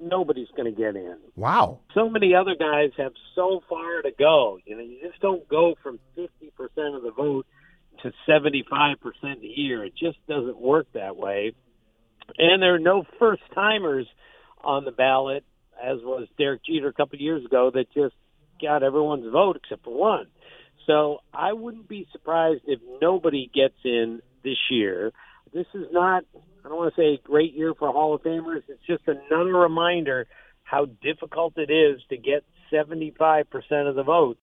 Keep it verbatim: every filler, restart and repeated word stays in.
nobody's going to get in. Wow. So many other guys have so far to go. You know, you just don't go from fifty percent of the vote to seventy-five percent a year. It just doesn't work that way. And there are no first-timers on the ballot, as was Derek Jeter a couple of years ago, that just got everyone's vote except for one. So I wouldn't be surprised if nobody gets in this year. This is not, I don't want to say a great year for Hall of Famers. It's just another reminder how difficult it is to get seventy-five percent of the votes